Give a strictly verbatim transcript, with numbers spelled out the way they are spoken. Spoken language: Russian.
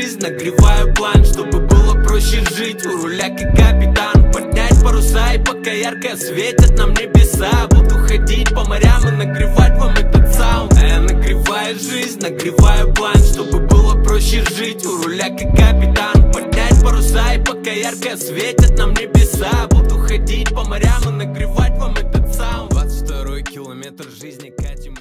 жизнь, нагреваю план, чтобы было проще жить. У руля как капитан, поднять паруса, и пока ярко светят нам небеса, буду ходить по морям и нагревать вам этот саунд. А я нагреваю жизнь, нагреваю план, чтобы было проще жить. У руля как капитан, поднять паруса, и пока ярко светят нам небеса, буду ходить по морям и нагревать вам этот саунд. Двадцать второй километр жизни, катим.